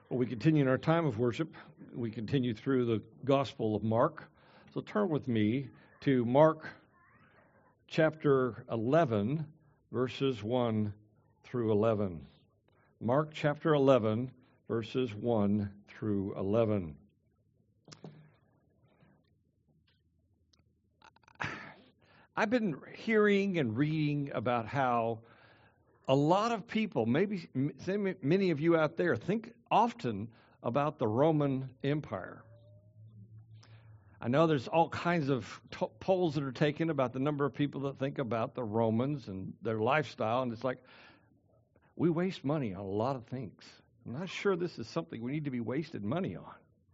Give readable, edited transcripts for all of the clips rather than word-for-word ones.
We continue in our time of worship. We continue through the Gospel of Mark. So turn with me to Mark chapter 11, verses 1 through 11. Mark chapter 11, verses 1 through 11. I've been hearing and reading about how a lot of people, maybe many of you out there, think often about the Roman Empire. I know there's all kinds of polls that are taken about the number of people that think about the Romans and their lifestyle, and it's like, we waste money on a lot of things. I'm not sure this is something we need to be wasting money on.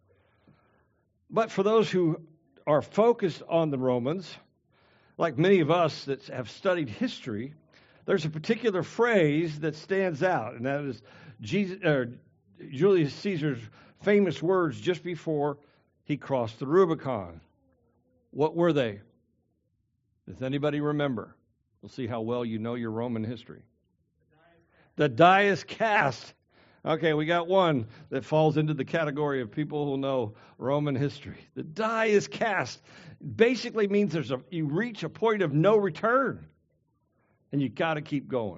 But for those who are focused on the Romans, like many of us that have studied history, there's a particular phrase that stands out, and that is Julius Caesar's famous words just before he crossed the Rubicon. What were they? Does anybody remember? We'll see how well you know your Roman history. The die is cast. Okay, we got one that falls into the category of people who know Roman history. The die is cast. Basically means you reach a point of no return. And you got to keep going.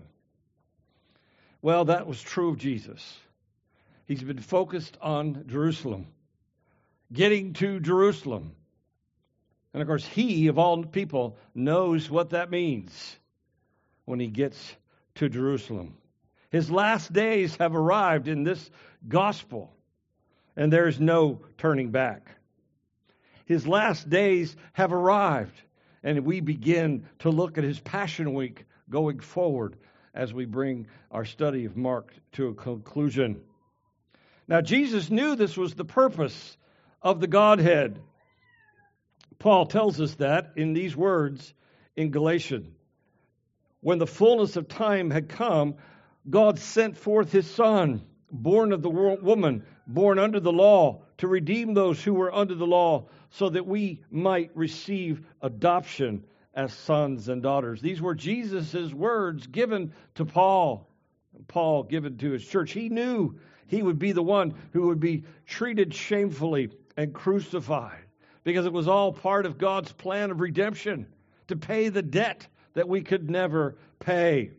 Well, that was true of Jesus. He's been focused on Jerusalem, getting to Jerusalem. And of course, he, of all people, knows what that means when he gets to Jerusalem. His last days have arrived in this gospel, and there's no turning back. His last days have arrived, and we begin to look at his Passion Week going forward as we bring our study of Mark to a conclusion. Now, Jesus knew this was the purpose of the Godhead. Paul tells us that in these words in Galatians. When the fullness of time had come, God sent forth his Son, born of the woman, born under the law, to redeem those who were under the law, so that we might receive adoption as sons and daughters. These were Jesus' words given to Paul. Paul given to his church. He knew he would be the one who would be treated shamefully and crucified, because it was all part of God's plan of redemption, to pay the debt that we could never pay.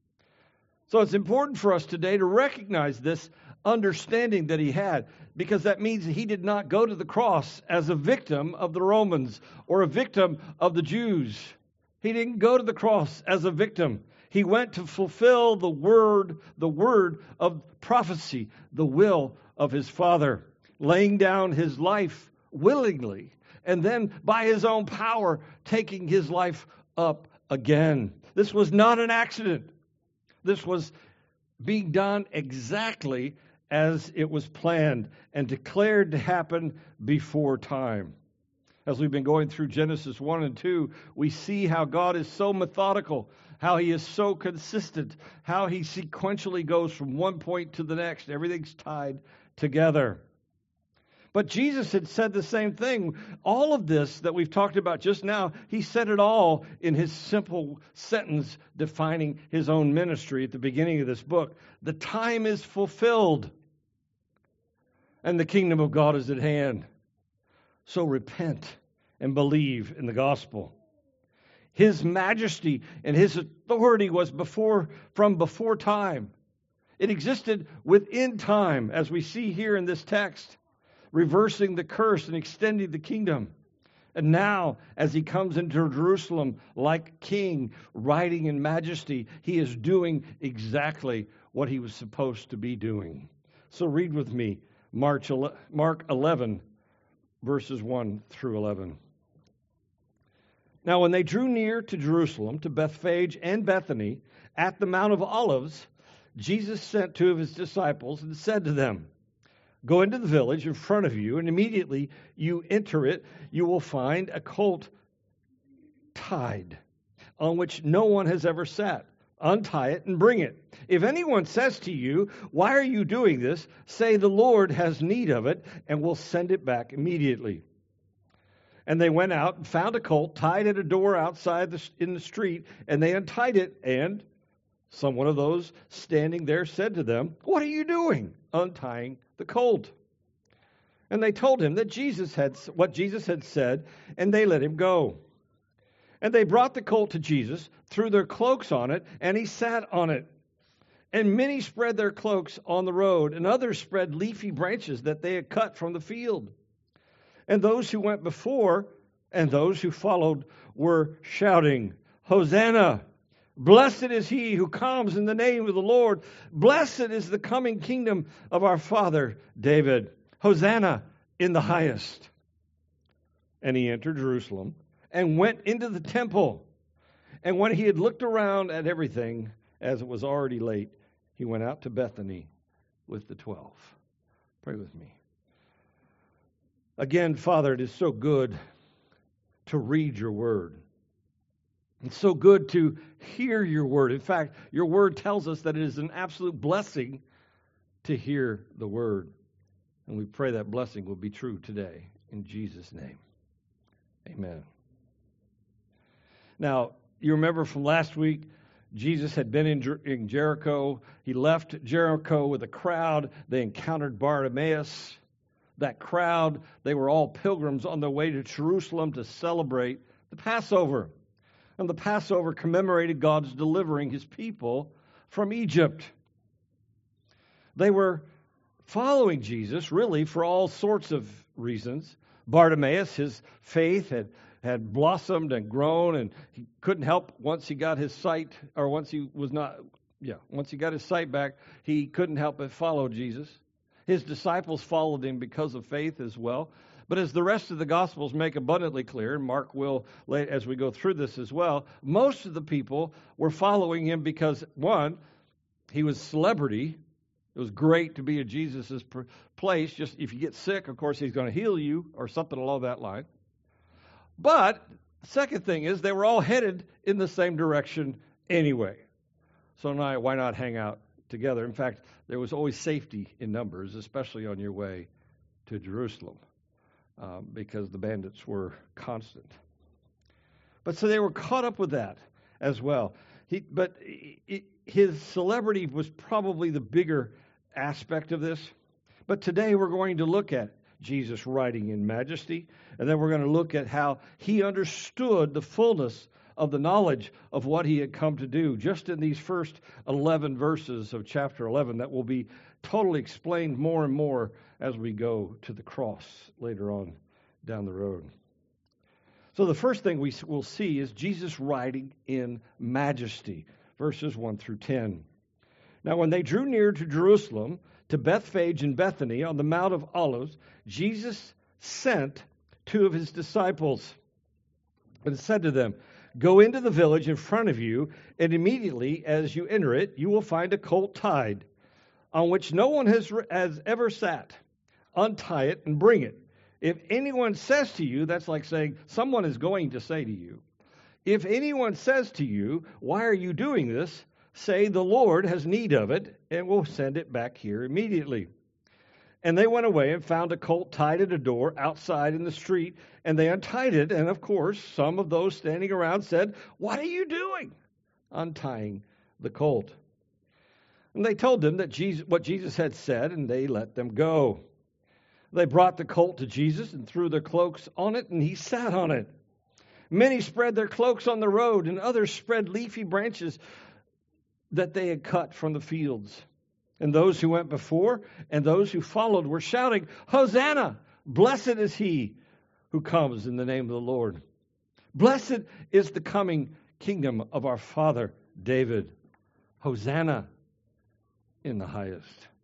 So it's important for us today to recognize this understanding that he had, because that means he did not go to the cross as a victim of the Romans or a victim of the Jews. He didn't go to the cross as a victim. He went to fulfill the word of prophecy, the will of his Father, laying down his life willingly, and then by his own power taking his life up again. This was not an accident. This was being done exactly as it was planned and declared to happen before time. As we've been going through Genesis 1 and 2, we see how God is so methodical, how he is so consistent, how he sequentially goes from one point to the next. Everything's tied together. But Jesus had said the same thing. All of this that we've talked about just now, he said it all in his simple sentence defining his own ministry at the beginning of this book. The time is fulfilled, and the kingdom of God is at hand. So repent and believe in the gospel. His majesty and his authority was from before time. It existed within time, as we see here in this text, reversing the curse and extending the kingdom. And now, as he comes into Jerusalem like king, riding in majesty, he is doing exactly what he was supposed to be doing. So read with me Mark 11, verses 1 through 11. Now, when they drew near to Jerusalem, to Bethphage and Bethany, at the Mount of Olives, Jesus sent two of his disciples and said to them, "Go into the village in front of you, and immediately you enter it, you will find a colt tied, on which no one has ever sat. Untie it and bring it. If anyone says to you, 'Why are you doing this?' say, 'The Lord has need of it,' and will send it back immediately." And they went out and found a colt tied at a door outside in the street, and they untied it, and someone of those standing there said to them, "What are you doing untying the colt. And they told him that what Jesus had said, and they let him go. And they brought the colt to Jesus, threw their cloaks on it, and he sat on it. And many spread their cloaks on the road, and others spread leafy branches that they had cut from the field. And those who went before and those who followed were shouting, Hosanna! Blessed is he who comes in the name of the Lord. Blessed is the coming kingdom of our father David. Hosanna in the highest. And he entered Jerusalem and went into the temple. And when he had looked around at everything, as it was already late, he went out to Bethany with the 12. Pray with me. Again, Father, it is so good to read your word. It's so good to hear your word. In fact, your word tells us that it is an absolute blessing to hear the word. And we pray that blessing will be true today. In Jesus' name, amen. Now, you remember from last week, Jesus had been in Jericho. He left Jericho with a crowd. They encountered Bartimaeus. That crowd, they were all pilgrims on their way to Jerusalem to celebrate the Passover. And the Passover commemorated God's delivering his people from Egypt. They were following Jesus, really, for all sorts of reasons. Bartimaeus, his faith had blossomed and grown, and he couldn't help once he got his sight, or once he got his sight back, he couldn't help but follow Jesus. His disciples followed him because of faith as well. But as the rest of the Gospels make abundantly clear, and Mark will, as we go through this as well, most of the people were following him because, one, he was celebrity. It was great to be at Jesus' place. Just if you get sick, of course, he's going to heal you or something along that line. But the second thing is they were all headed in the same direction anyway. So now why not hang out together? In fact, there was always safety in numbers, especially on your way to Jerusalem. Because the bandits were constant. But so they were caught up with that as well. His celebrity was probably the bigger aspect of this. But today we're going to look at Jesus riding in majesty, and then we're going to look at how he understood the fullness of the knowledge of what he had come to do, just in these first 11 verses of chapter 11 that will be totally explained more and more as we go to the cross later on down the road. So the first thing we will see is Jesus riding in majesty, verses 1 through 10. Now when they drew near to Jerusalem, to Bethphage and Bethany on the Mount of Olives, Jesus sent 2 of his disciples and said to them, Go into the village in front of you, and immediately as you enter it, you will find a colt tied, on which no one has ever sat. Untie it and bring it. If anyone says to you, that's like saying someone is going to say to you, if anyone says to you, why are you doing this? Say the Lord has need of it, and we'll send it back here immediately. And they went away and found a colt tied at a door outside in the street, and they untied it. And of course, some of those standing around said, What are you doing? Untying the colt. And they told them that what Jesus had said, and they let them go. They brought the colt to Jesus and threw their cloaks on it, and he sat on it. Many spread their cloaks on the road, and others spread leafy branches that they had cut from the fields. And those who went before and those who followed were shouting, Hosanna! Blessed is he who comes in the name of the Lord. Blessed is the coming kingdom of our father David. Hosanna in the highest.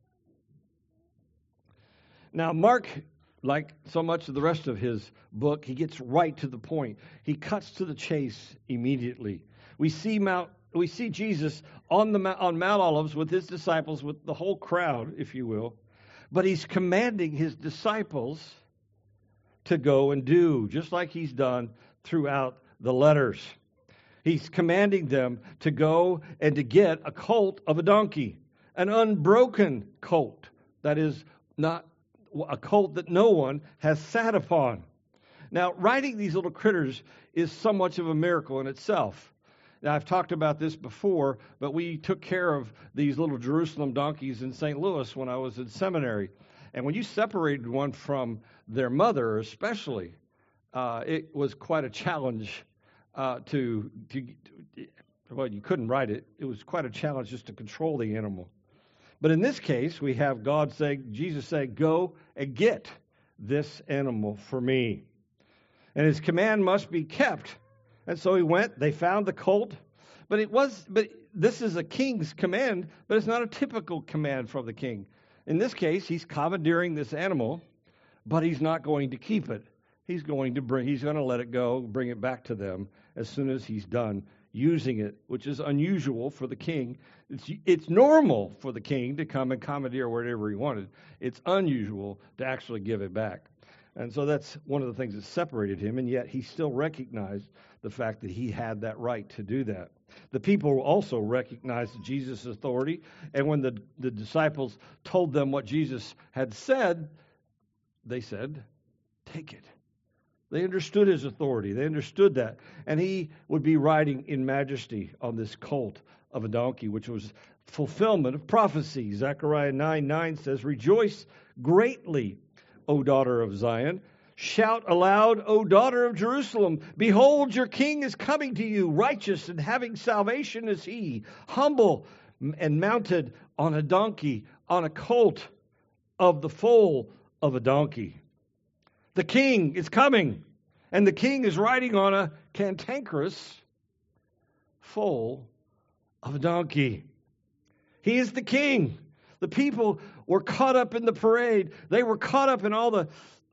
Now, Mark, like so much of the rest of his book, he gets right to the point. He cuts to the chase immediately. We see Jesus on Mount Olives with his disciples, with the whole crowd, if you will. But he's commanding his disciples to go and do, just like he's done throughout the letters. He's commanding them to go and to get a colt of a donkey, an unbroken colt, that is not a colt that no one has sat upon. Now, riding these little critters is so much of a miracle in itself. Now, I've talked about this before, but we took care of these little Jerusalem donkeys in St. Louis when I was in seminary. And when you separated one from their mother, especially, it was quite a challenge well, you couldn't ride it. It was quite a challenge just to control the animal. But in this case, we have Jesus saying, go and get this animal for me. And his command must be kept. And so he went, they found the colt. But this is a king's command, but it's not a typical command from the king. In this case, he's commandeering this animal, but he's not going to keep it. He's going to let it go, bring it back to them as soon as he's done using it, which is unusual for the king. It's normal for the king to come and commandeer whatever he wanted. It's unusual to actually give it back. And so that's one of the things that separated him, and yet he still recognized the fact that he had that right to do that. The people also recognized Jesus' authority, and when the disciples told them what Jesus had said, they said, take it. They understood his authority. They understood that. And he would be riding in majesty on this colt of a donkey, which was fulfillment of prophecy. Zechariah 9:9 says, rejoice greatly, O daughter of Zion. Shout aloud, O daughter of Jerusalem. Behold, your king is coming to you. Righteous and having salvation is he. Humble and mounted on a donkey, on a colt of the foal of a donkey. The king is coming, and the king is riding on a cantankerous foal of a donkey. He is the king. The people were caught up in the parade. They were caught up in all the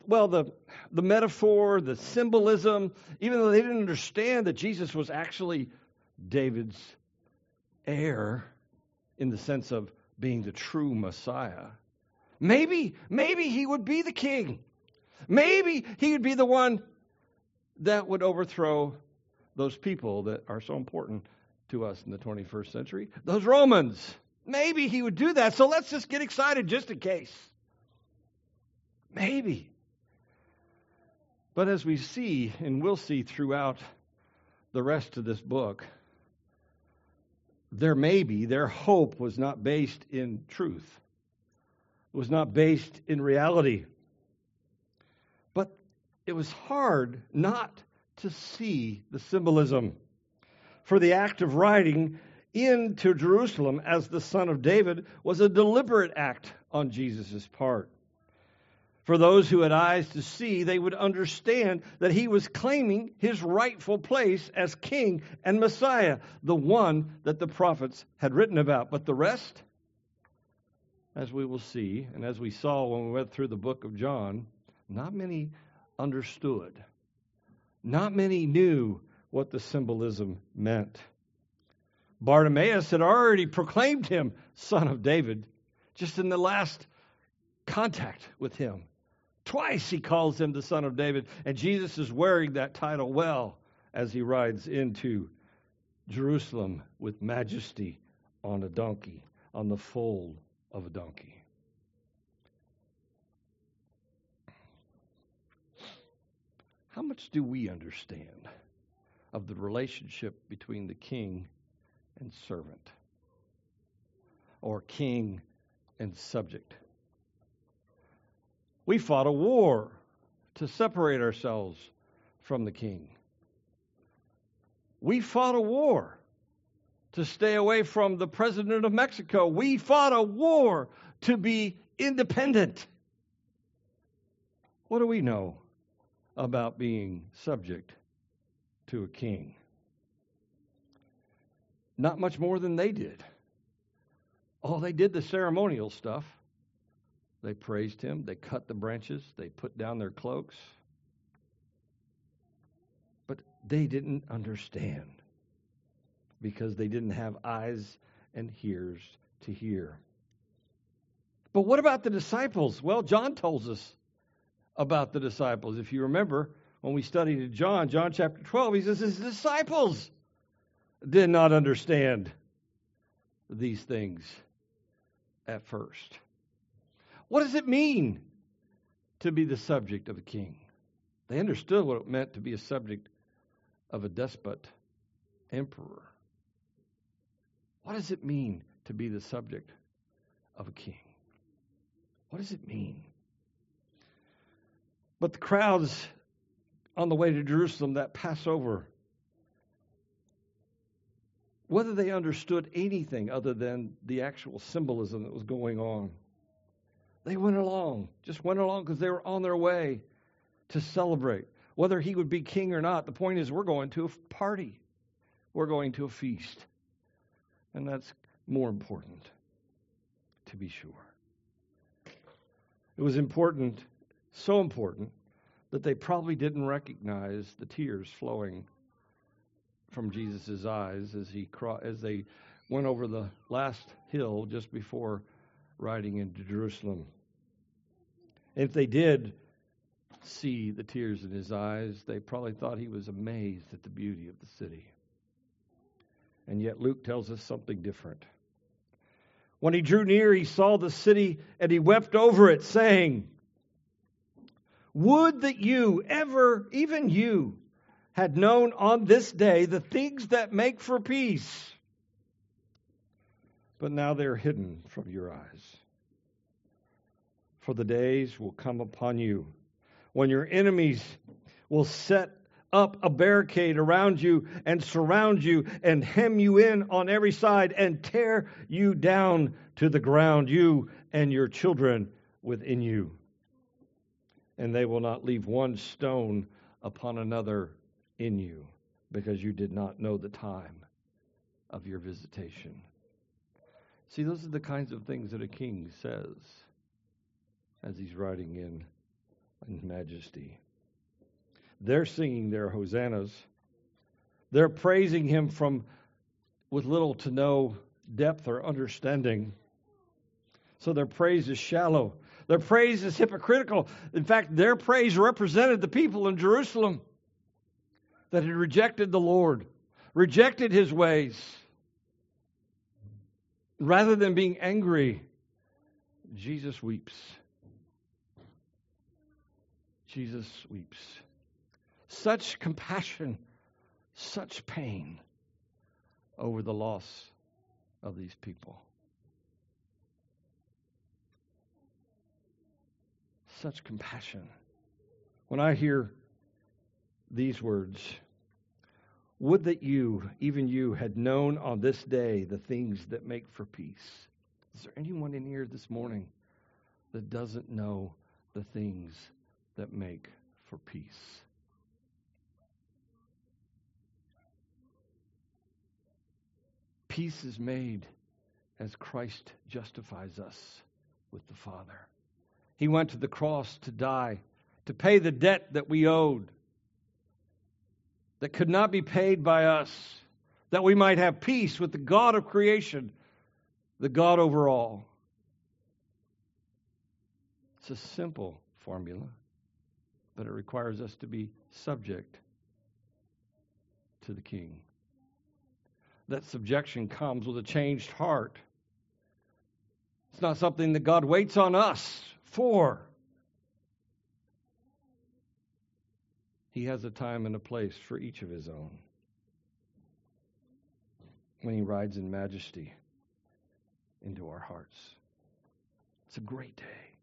metaphor, the symbolism, even though they didn't understand that Jesus was actually David's heir in the sense of being the true Messiah. Maybe he would be the king. Maybe he would be the one that would overthrow those people that are so important to us in the 21st century, those Romans. Maybe he would do that. So let's just get excited just in case. Maybe. But as we see, and we'll see throughout the rest of this book, their hope was not based in truth. It was not based in reality. But it was hard not to see the symbolism. For the act of riding into Jerusalem as the son of David was a deliberate act on Jesus' part. For those who had eyes to see, they would understand that he was claiming his rightful place as king and Messiah, the one that the prophets had written about. But the rest, as we will see, and as we saw when we went through the book of John, not many understood. Not many knew what the symbolism meant. Bartimaeus had already proclaimed him son of David just in the last contact with him. Twice he calls him the son of David, and Jesus is wearing that title well as he rides into Jerusalem with majesty on a donkey, on the foal of a donkey. How much do we understand of the relationship between the king and servant, or king and subject? We fought a war to separate ourselves from the king. We fought a war to stay away from the president of Mexico. We fought a war to be independent. What do we know about being subject to a king? Not much more than they did. Oh, they did the ceremonial stuff. They praised him. They cut the branches. They put down their cloaks. But they didn't understand because they didn't have eyes and ears to hear. But what about the disciples? Well, John tells us about the disciples. If you remember, when we studied in John chapter 12, he says his disciples did not understand these things at first. What does it mean to be the subject of a king? They understood what it meant to be a subject of a despot, emperor. What does it mean to be the subject of a king? What does it mean? But the crowds on the way to Jerusalem that Passover, whether they understood anything other than the actual symbolism that was going on, they went along, just went along because they were on their way to celebrate. Whether he would be king or not, the point is we're going to a party. We're going to a feast. And that's more important, to be sure. It was important, so important, that they probably didn't recognize the tears flowing from Jesus' eyes as they went over the last hill just before riding into Jerusalem. If they did see the tears in his eyes, they probably thought he was amazed at the beauty of the city. And yet Luke tells us something different. When he drew near, he saw the city, and he wept over it, saying, "Would that you, even you, had known on this day the things that make for peace. But now they are hidden from your eyes. For the days will come upon you when your enemies will set up a barricade around you and surround you and hem you in on every side and tear you down to the ground, you and your children within you. And they will not leave one stone upon another in you, because you did not know the time of your visitation." See, those are the kinds of things that a king says as he's riding in majesty. They're singing their hosannas. They're praising him with little to no depth or understanding. So their praise is shallow. Their praise is hypocritical. In fact, their praise represented the people in Jerusalem that had rejected the Lord, rejected his ways. Rather than being angry, Jesus weeps. Jesus weeps. Such compassion, such pain over the loss of these people. Such compassion. When I hear these words, "Would that you, even you, had known on this day the things that make for peace." Is there anyone in here this morning that doesn't know the things that make for peace? Peace is made as Christ justifies us with the Father. He went to the cross to die, to pay the debt that we owed, that could not be paid by us, that we might have peace with the God of creation, the God over all. It's a simple formula, but it requires us to be subject to the King. That subjection comes with a changed heart. It's not something that God waits on us for. He has a time and a place for each of his own. When he rides in majesty into our hearts. It's a great day.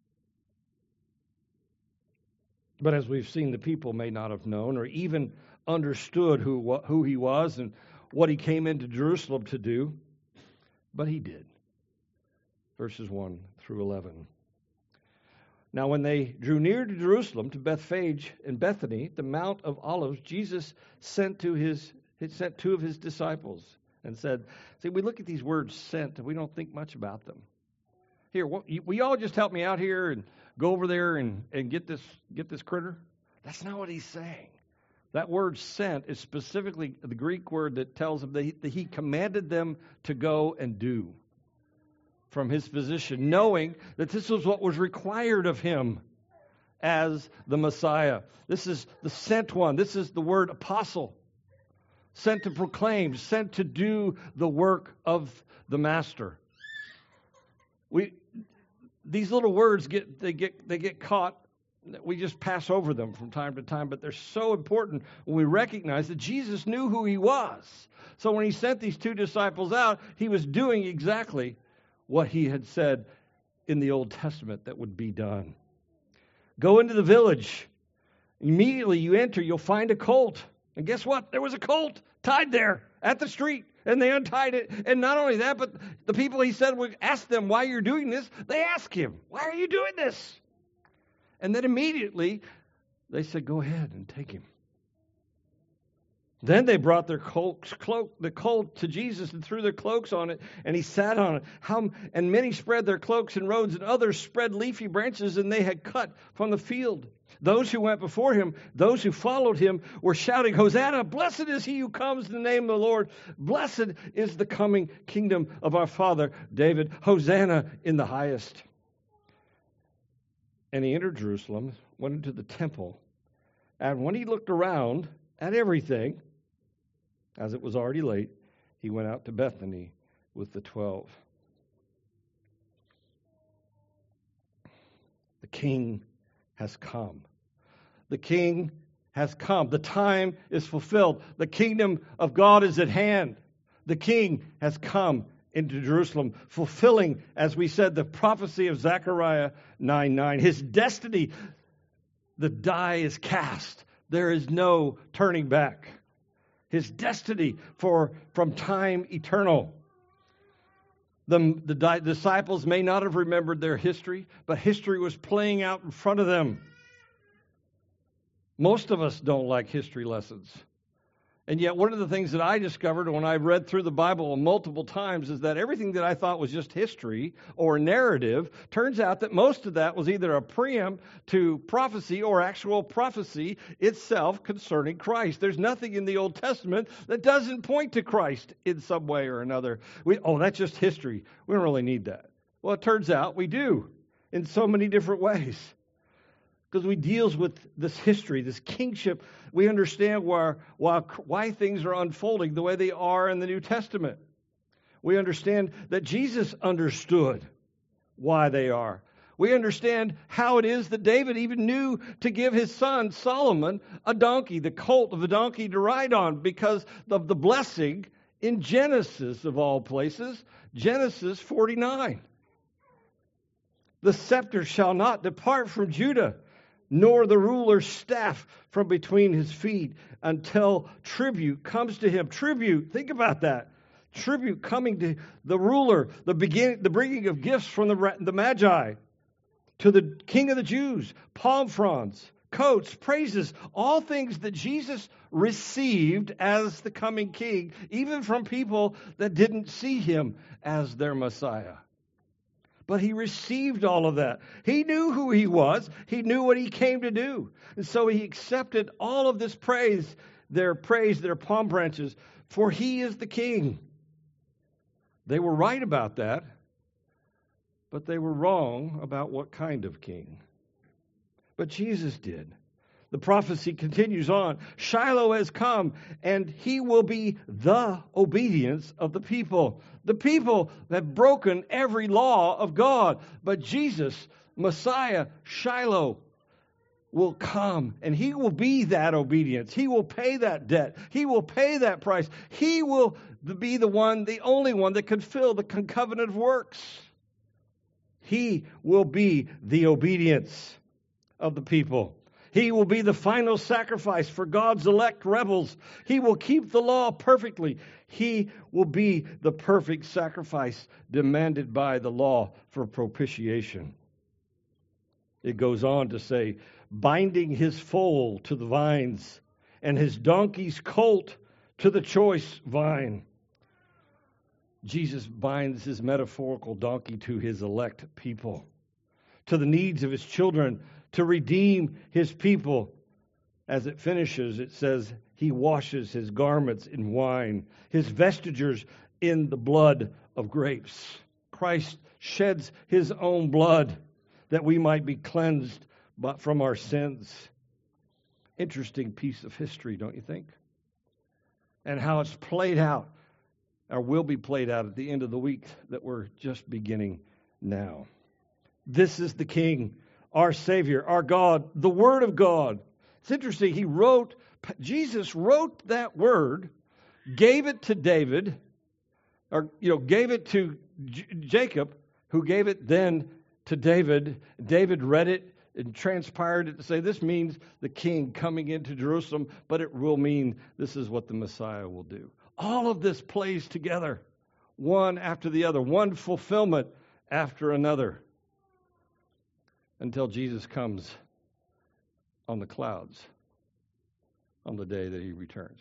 But as we've seen, the people may not have known or even understood who he was and what he came into Jerusalem to do, but he did. Verses 1 through 11. Now when they drew near to Jerusalem, to Bethphage and Bethany, the Mount of Olives, Jesus sent two of his disciples and said, see, we look at these words sent and we don't think much about them. Here, will you all just help me out here and go over there and get this critter? That's not what he's saying. That word sent is specifically the Greek word that tells them that he commanded them to go and do from his position, knowing that this was what was required of him as the Messiah. This is the sent one. This is the word apostle. Sent to proclaim, sent to do the work of the master. These little words get caught. We just pass over them from time to time, but they're so important when we recognize that Jesus knew who he was. So when he sent these two disciples out, he was doing exactly what he had said in the Old Testament that would be done. Go into the village. Immediately you enter, you'll find a colt. And guess what? There was a colt tied there at the street. And they untied it. And not only that, but the people, he said, would ask them why you're doing this. They ask him, why are you doing this? And then immediately they said, go ahead and take him. Then they brought their the colt to Jesus and threw their cloaks on it, and he sat on it. And many spread their cloaks in roads, and others spread leafy branches, and they had cut from the field. Those who went before him, those who followed him, were shouting, Hosanna, blessed is he who comes in the name of the Lord. Blessed is the coming kingdom of our father David. Hosanna in the highest. And he entered Jerusalem, went into the temple, and when he looked around at everything, as it was already late, he went out to Bethany with the 12. The king has come. The king has come. The time is fulfilled. The kingdom of God is at hand. The king has come into Jerusalem, fulfilling, as we said, the prophecy of Zechariah 9:9. His destiny, the die is cast. There is no turning back. His destiny from time eternal. The disciples may not have remembered their history, but history was playing out in front of them. Most of us don't like history lessons. And yet one of the things that I discovered when I read through the Bible multiple times is that everything that I thought was just history or narrative, turns out that most of that was either a preamble to prophecy or actual prophecy itself concerning Christ. There's nothing in the Old Testament that doesn't point to Christ in some way or another. That's just history. We don't really need that. Well, it turns out we do in so many different ways. Because we deals with this history, this kingship. We understand why things are unfolding the way they are in the New Testament. We understand that Jesus understood why they are. We understand how it is that David even knew to give his son Solomon a donkey, the colt of a donkey to ride on, because of the blessing in Genesis, of all places, Genesis 49. The scepter shall not depart from Judah, nor the ruler's staff from between his feet, until tribute comes to him. Tribute, think about that. Tribute coming to the ruler, the bringing of gifts from the Magi to the King of the Jews, palm fronds, coats, praises, all things that Jesus received as the coming king, even from people that didn't see him as their Messiah. But he received all of that. He knew who he was. He knew what he came to do. And so he accepted all of this praise, their palm branches, for he is the king. They were right about that, but they were wrong about what kind of king. But Jesus did. The prophecy continues on. Shiloh has come, and he will be the obedience of the people. The people have broken every law of God. But Jesus, Messiah, Shiloh, will come, and he will be that obedience. He will pay that debt. He will pay that price. He will be the only one that can fill the covenant of works. He will be the obedience of the people. He will be the final sacrifice for God's elect rebels. He will keep the law perfectly. He will be the perfect sacrifice demanded by the law for propitiation. It goes on to say, binding his foal to the vines and his donkey's colt to the choice vine. Jesus binds his metaphorical donkey to his elect people, to the needs of his children, to redeem his people. As it finishes, it says, he washes his garments in wine, his vestures in the blood of grapes. Christ sheds his own blood that we might be cleansed from our sins. Interesting piece of history, don't you think? And how it's played out, or will be played out at the end of the week that we're just beginning now. This is the King, our Savior, our God, the Word of God. It's interesting, Jesus wrote that word, gave it to David, or gave it to Jacob, who gave it then to David. David read it and transpired it to say this means the king coming into Jerusalem, but it will mean this is what the Messiah will do. All of this plays together, one after the other, one fulfillment after another, until Jesus comes on the clouds on the day that he returns.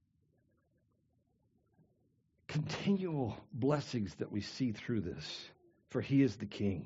Continual blessings that we see through this, for he is the king.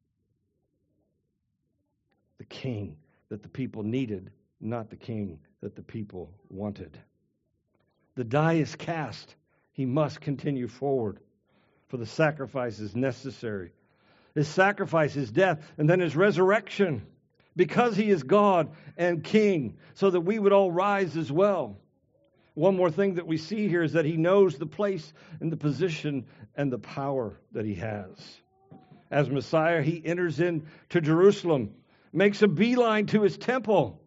The king that the people needed, not the king that the people wanted. The die is cast. He must continue forward, for the sacrifice is necessary. His sacrifice, his death, and then his resurrection, because he is God and king, so that we would all rise as well. One more thing that we see here is that he knows the place and the position and the power that he has. As Messiah, he enters into Jerusalem, makes a beeline to his temple.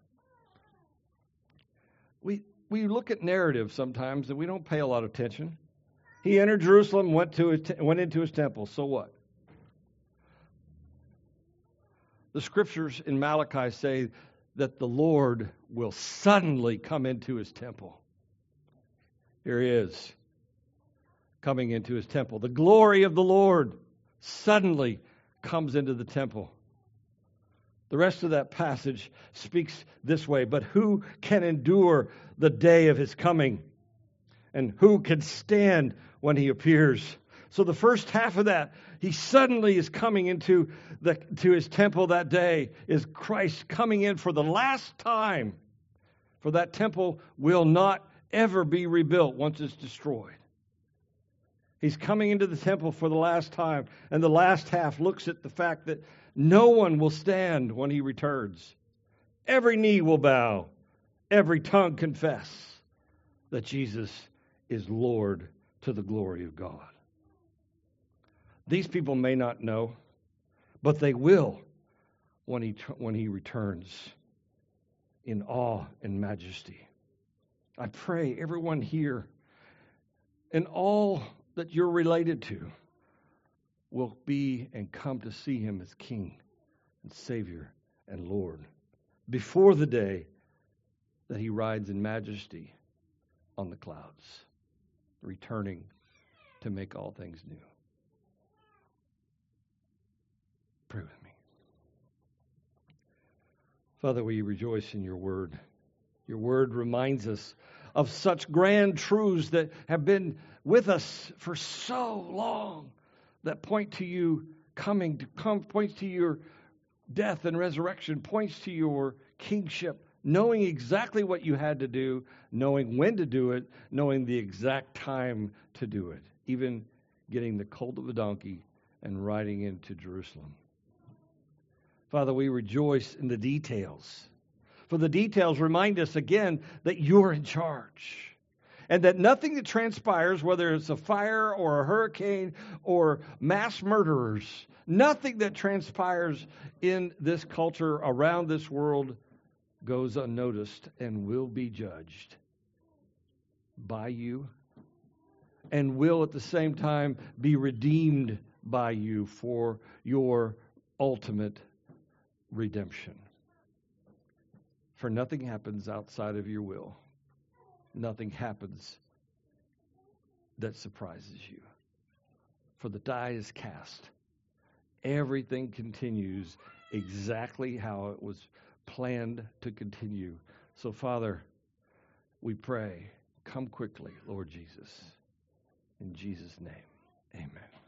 We look at narrative sometimes and we don't pay a lot of attention. He entered Jerusalem, went into his temple. So what? The scriptures in Malachi say that the Lord will suddenly come into his temple. Here he is, coming into his temple. The glory of the Lord suddenly comes into the temple. The rest of that passage speaks this way, but who can endure the day of his coming? And who can stand when he appears? So the first half of that, he suddenly is coming into to his temple that day, is Christ coming in for the last time. For that temple will not ever be rebuilt once it's destroyed. He's coming into the temple for the last time, and the last half looks at the fact that no one will stand when he returns. Every knee will bow, every tongue confess that Jesus is Lord to the glory of God. These people may not know, but they will when he returns in awe and majesty. I pray everyone here and all that you're related to will be and come to see him as King and Savior and Lord before the day that he rides in majesty on the clouds, returning to make all things new. Pray with me. Father, we rejoice in your word. Your word reminds us of such grand truths that have been with us for so long, that point to you points to your death and resurrection, points to your kingship, knowing exactly what you had to do, knowing when to do it, knowing the exact time to do it, even getting the colt of a donkey and riding into Jerusalem. Father, we rejoice in the details. For the details remind us again that you're in charge. And that nothing that transpires, whether it's a fire or a hurricane or mass murderers, nothing that transpires in this culture around this world goes unnoticed and will be judged by you and will at the same time be redeemed by you for your ultimate redemption. For nothing happens outside of your will. Nothing happens that surprises you. For the die is cast. Everything continues exactly how it was planned to continue. So, Father, we pray, come quickly, Lord Jesus. In Jesus' name, amen.